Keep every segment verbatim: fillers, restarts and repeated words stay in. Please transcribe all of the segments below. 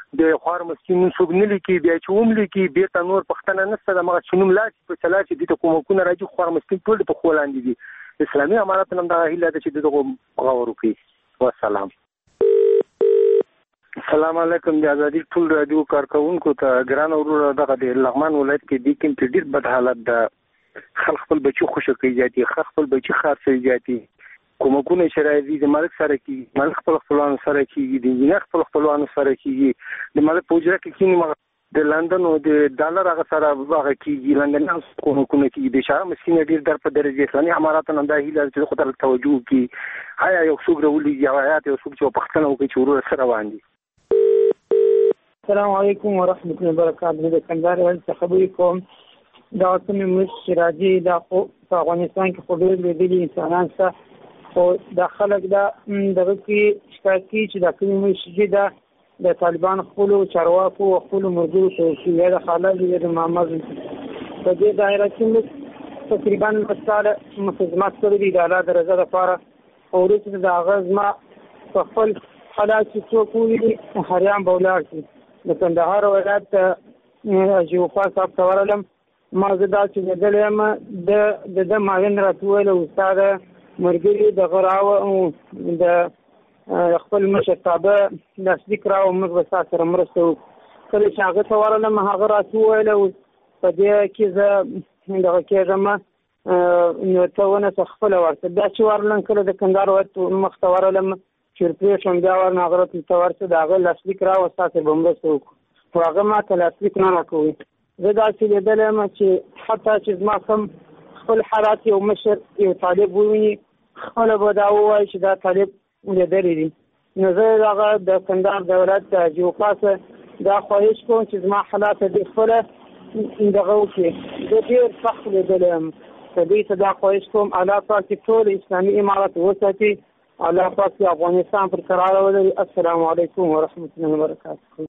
د خوار مسکین څوک نه لیکي بیا چې هم لیکي بیرته نور پښتنه نشته دغه چې نوم لاس په چلا چې د کومکونه راځي خوار مسکین ټول په خولاندې دي. اسلامي امارات هم دغه هیله ده چې دغه غوړ وکړي. والسلام. السلام علیکم. د ازادي ټول رادیو کارکونکو ته ګران ورور دغه د لغمان ولایت کې د کوم ډیر بد حالت ده. خلک خپل بچي خوشو کوي ځاتي خلک خپل بچي خاصه ځاتي کومکونه شرایطي د ملک سره کې ملک خپل خپلوان سره کې د انجینر خپل خپلوان سره کې د ملک پوجره کې کینی د لندن او د ډالر هغه سره هغه کې لندن کومکونه کې د شاه مسکین ډیر در په درجه اسلامي امارات نه د هیله چې خطر توجه کې آیا یو څوک راولي یا آیات یو څوک چې پښتنه وکړي چې ورور سره روان دي. السلام علیکم ورحمۃ اللہ وبرکاتہ. د کندهار ولایت خبرې کوم. دا کومې مش راځي د افغانستان کې خو ډېر لیدلي انسانان څه خو د خلک دا دغه کې شکایت کوي چې دا کومې مش دا د طالبان خپل چارواکو او خپل مرګو چې یا د خلک یا د محمد په دې دایره کې تقریبا مساله مخدمات کړې د اعلی درجه لپاره او ورته د اغاز ما خپل حالات چې څوک وي هریان بولار شي د کندهار ولایت جوفا صاحب تورلم ما زدا چې دلم د د ماین راتول او استاد مرګري د غراو د خپل مشتابه تصدیق راو موږ وسات سره مرسته کله چې هغه تورلم هغه راتول او په دې کې زه دغه کې زما نو ته ونه خپل ورته دا چې ورلن کله د کندهار ولایت مختورلم چرپې شوم بیا ورنه هغه ته تورڅ د هغه تصدیق راو وسات بمرسته هغه ما تصدیق نه راکوي. زه دا چې لیدلم چې حتی چې زما کوم خپل حالات یو مشر یو طالب وویني خپله به دا ووایي چې دا طالب لیدلی دي. نو زه دغه د کندهار د ولایت د جوفا څخه دا خواهش کوم چې زما حالات دې خپله دغه وکړي. زه ډېر سخت لیدلی یم. که دوی ته دا خواهش کوم الله پاک چې ټول اسلامي امارات وساتي الله پاک چې افغانستان پر قرار ولري. السلام علیکم ورحمۃ اللہ وبرکاتہ.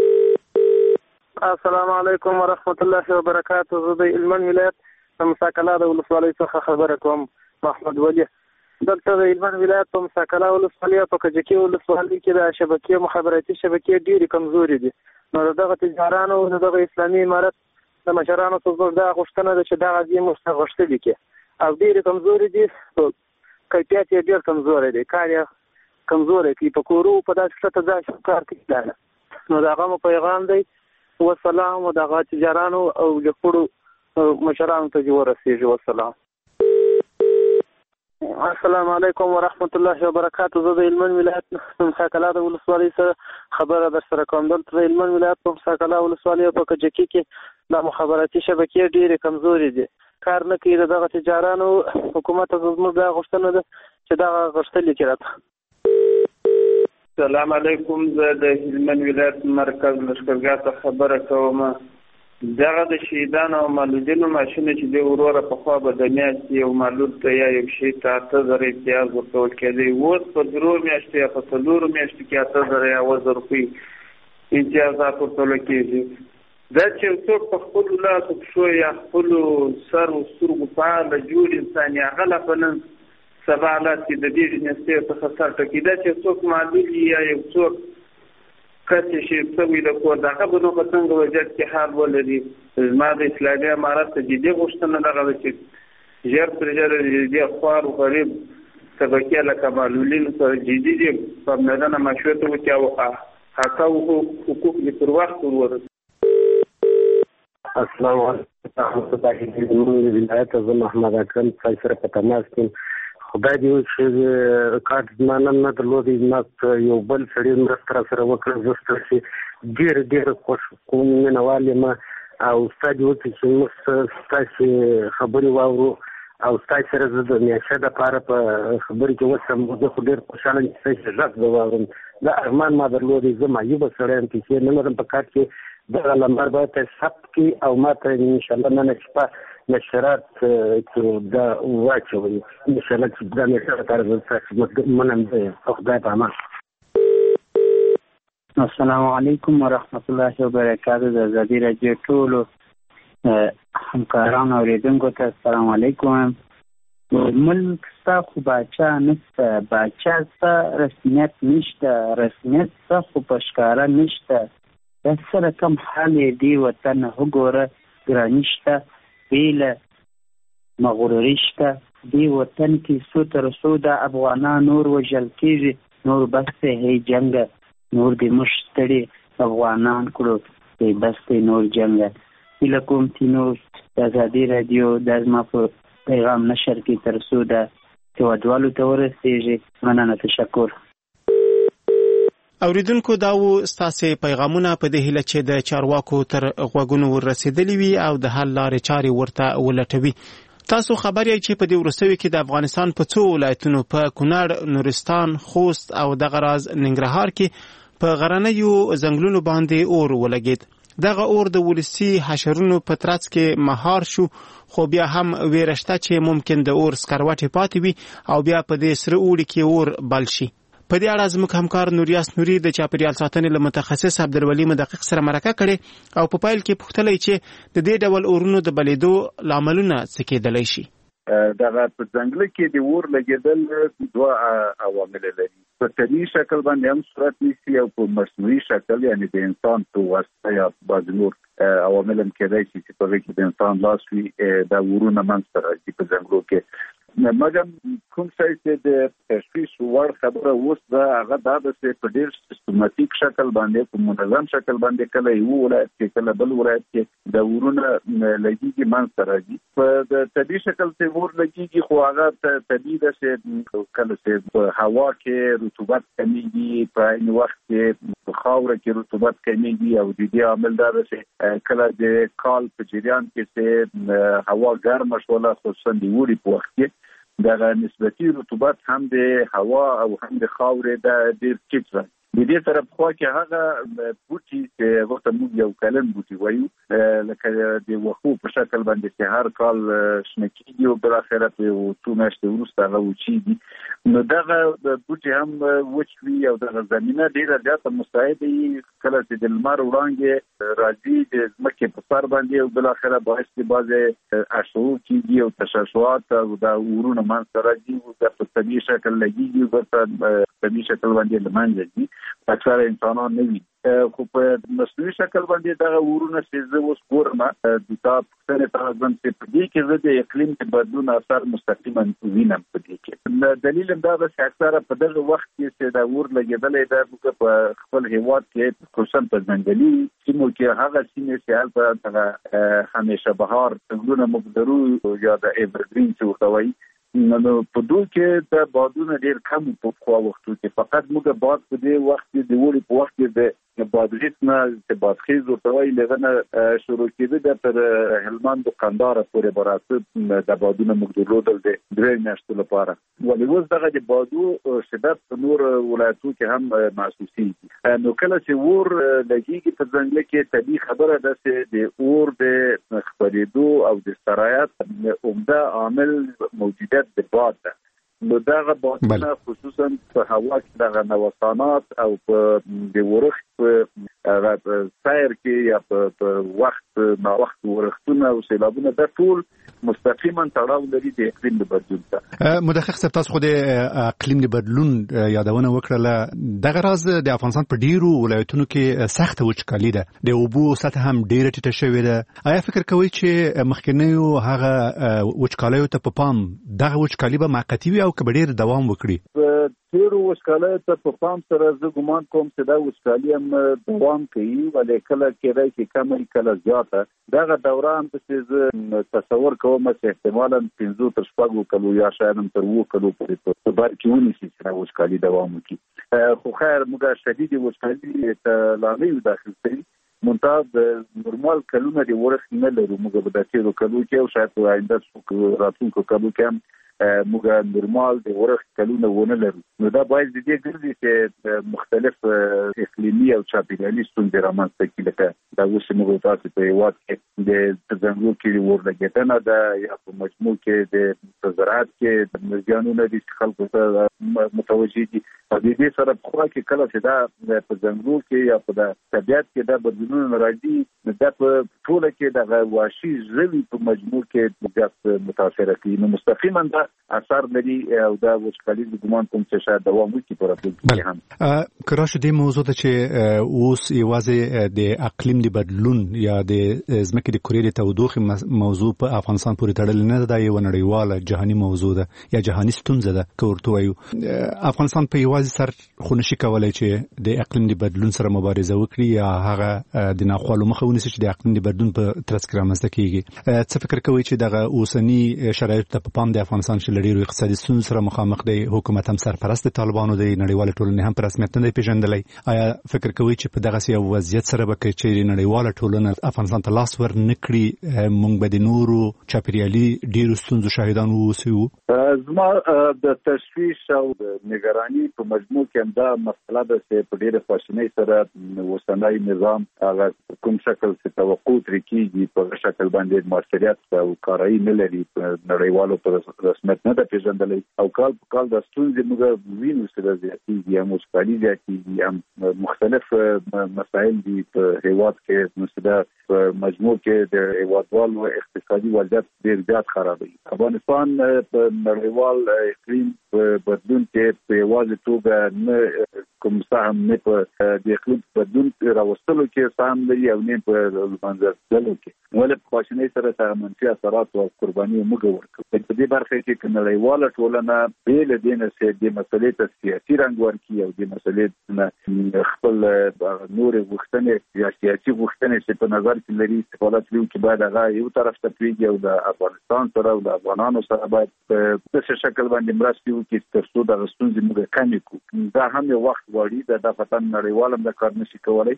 السلام علیکم ورحمۃ اللہ وبرکاتہ. زه د هلمند ولایت د مساکلا د ولسوالۍ څخه خبره کوم. محمد ولی دلته د هلمند ولایت په مساکلا ولسوالۍ په کجکي ولسوالۍ کې د شبکې مخابراتي شبکې ډېرې کمزورې دي. نو دغه تجارانو او دغه اسلامي امارت د مشرانو څخه دا غوښتنه ده چې دغه دې موږ غوښتلې کې او ډېرې کمزورې دي. کیفیت یې ډېر کمزوری دی. کار یې کمزوری کوي. په کورو په داسې ښه ځای کار کوي. نو د هغه مو پیغام دی والسلام او دغه تجارانو او جګړو مشرانو ته دې ورسېږي. والسلام. السلام علیکم ورحمۃ اللہ وبرکاتہ. زه د هلمند ولایت مساکلا د ولسوالۍ سره خبره در سره کوم. دلته د هلمند ولایت په مساکلا ولسوالۍ په کجکي کې د مخابراتي شبکې ډېرې کمزورې دي. کار نه کوي. دغه تجارانو حکومت ته زموږ دا غوښتنه ده چې دغه غوښتلې کړي. السلام علیکم. زه د هلمند ولایت مرکز لښکرګاه څخه خبره کوم. دغه د شهیدانو او معلولینو معاشونه چې د وروره پخوا به د میاشتې یو معلول ته یا یو شي ته اته زره امتیاز ورکول کېدی، اوس په درو میاشتو یا په څلورو میاشتو کې اته زره یا اووه زره روپۍ امتیازات ورکول کېږي. دا چې یو څوک په خپلو لاسو پښو یا خپلو سر و سترګو فعاله جوړ انسان یا هغه لا په نن سبا حالات کې د دې جنسي څخه سر ټکي. دا چې څوک معلول یا یو څوک کسې شي سوي د کور د هغه به نو په څنګه وضعیت کې حال ولري. زما د اسلامي امارت ته جدي غوښتنه دغه ده چې ژر تر ژره د دې خوار و غریب طبقې لکه معلولینو سره جدي دي پاملرنه مشروع ته وکړي او حق او حقوق یې پر وخت ورورسوي. السلام علیکم ولایت زه محمد اکرم صاحب سره په تماس کې. خدای دې وکړي چې کارت زما نن نه درلودی، ما یو بل سړي مرسته راسره وکړه. زه ستاسې ډېر ډېر خوښ کوم مینهوال یم او ستا دې وکړي چې موږ ستاسې خبرې واورو او ستاسې سره زه د میاشتې دپاره په خبرې کې وسم. زه خو ډېر خوشحاله یم چې ستاسې غږ به واورم. دا ارمان ما درلودی. زه معیوبه سړی یم، پیسې نه لرم په کار کې. دغه لمبر باید ته ثبت کړي او ما ته انشاءالله نن شپه نشرات کې دا واچوئ. انشاءالله چې دا میاشته لپاره زه ستاسې منم دی. خدای په امان. السلام علیکم ورحمت الله وبرکاتہ. د ازادي راډیو ټولو همکارانو اوریدونکو ته السلام علیکم. ملک ستا خو باچا نشته، باچا ستا رسمیت نشته، رسمیت ستا خو په ښکاره نشته. دا څه رقم حال یې دې وطن وګوره، ګراني شته، بیله مغروري شته. دې وطن کې څو تر څو د افغانان نور وژل کېږي، نور بس دی هی جنګه، نور دې موږ ستړي افغانان کړو دی بس دی نور جنګه. هیله کوم چې نور د ازادي راډیو دا زما په پیغام نشر کې تر څو د هېوادوالو ته ورسېږي. مننه، تشکر. اوریدونکو دا و ستاسې پیغامونه په دې هیله چې د چارواکو تر غوږونو ورسېدلي وي او د حل لارې چارې ورته ولټوي. تاسو خبر یې چې په دې وروستیو کې د افغانستان په څو ولایتونو په کونړ، نورستان، خوست او دغه راز ننګرهار کې په غرنیو ځنګلونو باندې اور ولګېد. دغه اور د ولسي حشرونو په ترڅ کې مهار شو، خو بیا هم ویره شته چې ممکن د اور سکروټې پاتې وي او بیا په دې سره اوړي کې اور بل شي. په دې اړه زموږ همکار نوریاس نوري د چاپیریال ساتنې له متخصص عبدالولي مدقق سره مرکه کړې او په پیل کې پوښتلی چې د دې ډول اورونو د بلېدو لاملونه څه کېدلی شي. دغه په ځنګل کې د اور لګېدل دوه عوامل لري. په طبیعي شکل باندې هم صورت نیسي او په مصنوعي شکل یعنی د انسان په واسطه یا بعض نور عوامل هم کېدای شي چې په هغې کې د انسان لاس وي دا اورونه منځته راځي په ځنګلو کې. مګر کوم ځای چې د تشخیص وړ خبره اوس ده هغه دا ده چې په ډېر سیستماتیک شکل باندې په منظم شکل باندې کله یو ولایت کې کله بل ولایت کې د اورونه لګېږي منځته راځي. په د طبیعي شکل چې اور لګېږي خو هغه طبیعي ده چې کله چې په هوا کې رطوبت کمیږي، په عین وخت کې په خاوره کې رطوبت کمیږي او د دې عامل دا ده چې کله د کال په جریان کې چې هوا ګرمه شوله خصوصا د اوړي په وخت کې دغه نسبتي رطوبت هم د هوا او هم د خاورې د ډېر ټیټ راځي. د دې سره په خوا کې هغه بوټي چې هغه ته موږ یو کلن بوټي وایو لکه د وښو په شکل باندې چې هر کال شنه کېږي او بالاخره په یو څو میاشتې وروسته هغه وچېږي، نو دغه بوټي هم وچ وي او دغه زمینه ډېره زیاته مستعده وي. کله چې د لمر وړانګې راځي د ځمکې په سر باندې او بالاخره باعث د بعضې اشعو کېږي او تشعشعات او دا اورونه منځته راځي او دا په طبیعي شکل لګېږي او په طبیعي شکل باندې له منځه ځي. اکثره انسانان نه وي خو په مصنوعي شکل باندې دغه اورونه چې زه اوس ګورم د تا پوښتنې ته راځم چې په دې کې زه د اقلیم د بدلون اثر مستقیما وینم. په دې کې دلیل هم دا ده چې اکثره په دغه وخت کې چې دا اور لګېدلی ده موږ په خپل هېواد کې خصوصا په ځنګلي سیمو کې هغه سیمې چې هلته دغه همیشه بهار ځنګلونه موږ لرو یا د ایورګرین چې ورته وایي، نو په دوی کې د بادونه ډېر کم په پخوا وختو کې فقط موږ باد په دې وخت کې د اوړي په وخت کې د بادغیس نه چې بادخیز ورته وایي له هغه نه شروع کېده د تر هلمند و قندهار پورې به راته د بادونه موږ درلودل د درې میاشتو لپاره. ولې اوس دغه د بادو شدت په نور ولایتو کې هم محسوسېږي. نو کله چې اور لګېږي په ځنګله کې طبیعي خبره ده چې د اور د خپرېدو او د سرایت عمده عامل موجودیت د باد ده. نو دغه بادونه خصوصا په هوا کې دغه نوسانات او په د ورښت په سیر کې یا په وخت نا وخت ورښتونه او سیلابونه دا ټول مستقیما تړاو لري د اقلیم د بدلون سره. مدقق صاحب تاسو خو د اقلیم د بدلون یادونه وکړه. دغه راز د افغانستان په ډیرو ولایتونو کې سخت وچکالي ده، د اوبو سطح هم ډیره ټیټه شوې ده. آیا فکر کوئ چې مخکنیو هغه وچکالیو ته په پام دغه وچکالي به موقتي وي او که به ډیر دوام وکړي؟ ډیرو وچکالیو ته په پام سره زه ګمان کوم چې دا وچکالي هم دوام کوي، ولې کله کېدای شي کمه کله زیاته. دغه دوره هم چې زه تصور کوم چې احتمالاً پنځو تر شپږو کلو یا شاید هم تر اووه کلو پورې په بر کې ونیسي چې دا وچکالي دوام وکړي. خو خیر موږ شدید وچکالي ته لا نه یو داخل شوي، منتها د نورمال کلونه د ورښت نه لرو. موږ به د تېرو کلو کې او شاید په آینده راتلونکو کلو کې هم موږ نورمال د ورښت کلونه ونه لرو. نو دا باید د دې ګرځي چې مختلف اقلیمي او چاپیریالي ستونزې رامنځته کړي، لکه دا اوس موږ تاسو په هیواد کې د ځنګلو کې ورلګیدنه ده یا په مجموع کې د زراعت کې د مزیانونو د خلکو ته متوجه دي. په دې سره په خوا کې کله چې دا په ځنګلو کې یا په طبیعت کې دا بدلونونه راځي دا په ټوله کې د وحشي ژوي په مجموع کې زیات متاثر کوي. نو مستقیما دا اثر لري او دا وچکالي د ګمان کوم چې شاید دوام وکړي په راتلونکي کې هم. کراش دې موضوع ته چې اوس یوازې د اقلیم د بدلون یا د ځمکې د کورې د تودوخې موضوع په افغانستان پورې تړلې نه ده، دا یو نړیواله جهاني موضوع ده یا جهاني ستونزه ده که ورته وایو. افغانستان په یوازې سر خو نشي کولی چې د اقلیم د بدلون سره مبارزه وکړي یا هغه د ناخوالو مخه ونیسي چې د اقلیم د بدلون په ترڅ کې رامنځته کیږي. څه فکر کوئ چې دغه اوسني شرایطو ته په پام د افغانستان چې له ډېرو اقتصادي ستونزو سره مخامخ دی، حکومت هم سرپرست د طالبانو دی، نړیواله ټولنې هم په رسمیت نه دی پېژندلی، آیا فکر کوئ چې په دغسې یو وضعیت سره به که چیرې نړیواله ټولنه افغانستان ته لاس ور نه کړي موږ به د نورو چاپېریالي ډېرو ستونزو شاهدان واوسو؟ زما د تشویش او د نگراني په مجموع کې هم دا مسله ده چې په ډېره خواشینۍ سره اوسنی نظام هغه کوم شکل چې توقع ترې کېږي په شکل باندې موثریت او کارایي نه لري، په نړیوالو په رسمیت نه ده پېژندلی او کال په کال دا ستونزې موږ وینو چې دا زیاتېږي، هم وچکالي زیاتېږي، هم مختلف مسایل دي په هېواد کې. نو چې دا په مجموع کې د هېوادوالو اقتصادي وضعیت ډېر زیات خرابوي. افغانستان په نړیوال اقلیم په بدلون کې په یوازې توګه نه کوم سهم نه په د اقلیم بدلون راوستلو کې سهم لري او نه په منځ تللو کې، ولې په خواشینۍ سره هغه منفي اثرات او قرباني موږ ورکوو. په دې برخه کې که نړیواله ټولنه بې له دې نه چې دې مسلې ته سیاسي رنګ ورکړي او دې مسلې نه خپل نورې غوښتنې یا سیاسي غوښتنې چې په نظر کې لري استفاده کړي چې باید هغه یو طرف ته پرېږدي او د افغانستان سره او د افغانانو سره باید په داسې شکل باندې مرستې وکړي تر څو دغه ستونزې موږ کمې کړو. دا هم یو وخت غواړي، دا د فتن نړیوال هم دا کار نشي کولی.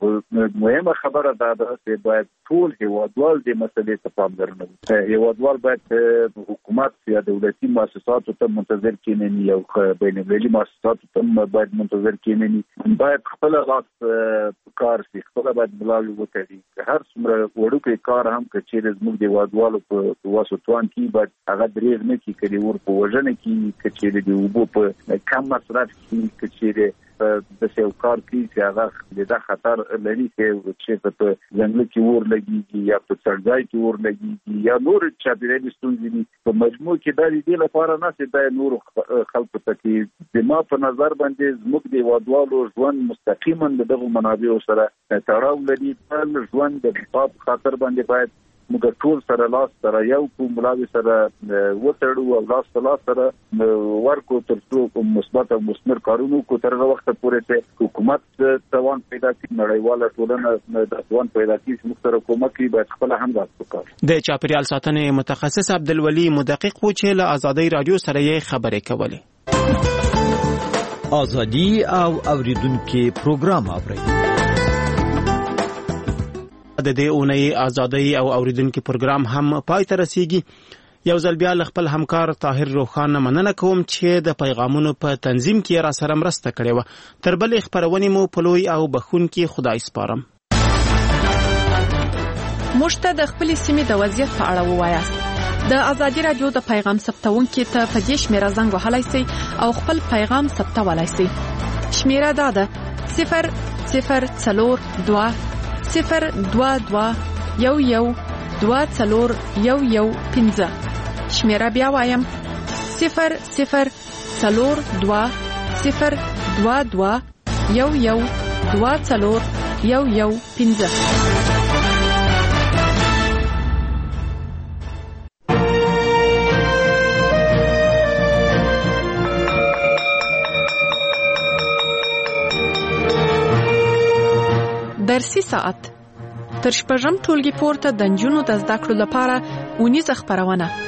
مهمه خبره دا ده چې باید ټول هېوادوال دې مسلې ته پاملرنه وکړي. هېوادوال باید حکومت یا دولتي مؤسساتو ته منتظر کېنني او بین المللي مؤسساتو ته باید منتظر کېنني، باید خپله لاس کار شي، خپله باید ملاوي وکړي. هر څومره وړوکی کار هم که چېرې زموږ د هېوادوالو په وس و توان کې باید هغه دریغ نه کړي، که د اور په وژنه کې، که چېرې د اوبو په کم مصرف کې، که چېرې داسې یو کار کوي چې هغه د دا خطر لري چې په ځنګله کې اور لګېږي یا په څړځای کې اور لګېږي یا نور چاپېریالي ستونزې دي. په مجموع کې دا د دې لپاره نه چې دا نورو خلکو ته کې زما په نظر باندې زموږ د هېوادوالو ژوند مستقیما د دغو منابعو سره تړاو لري. تل ژوند د دفاع په خاطر باندې باید موږ ټول سره لاس سره یو کو ملاوي سره وتړو او لاس په لاس سره ورکو تر څو کوم مثبت او مثمر کارونه کو تر هغه وخت پورې چې حکومت توان پیدا کړي، نړیواله ټولنه د توان پیدا کړي چې موږ سره کومک کوي، باید خپل هم لاس وکړي. د چاپېریال ساتنې متخصص عبدالولي مدقق و چې له آزادۍ رادیو سره یې خبرې کولې. آزادي او اوریدونکو پروګرام اوري. د دې اونۍ آزادۍ او اوریدونکو پروګرام هم پای ته رسیږي. یو ځل بیا له خپل همکار طاهر روخان مننه کوم چې د پیغامونو په تنظیم کې را سره مرسته کړې وه. تر بلې خپرونې مو په لوی او بخښونکي خدای سپارم. موږ ته د خپلې سیمې د وضعیت په اړه ووایاست. د ازادي رادیو د پیغام ثبتونکي ته په دې شمیره زنګ وهلی سئ او خپل پیغام ثبتولی سئ. شمیره دا ده صفر صفر څلور دوه صفر دوه دوه یو یو دوه څلور یو یو پنځه. شمیره بیا وایم صفر صفر څلور دوه صفر دوه دوه یو یو دوه څلور یو یو پنځه. درسي ساعت تر شپږم ټولګي پورته د نجونو د زده کړو لپاره اونیزه خپرونه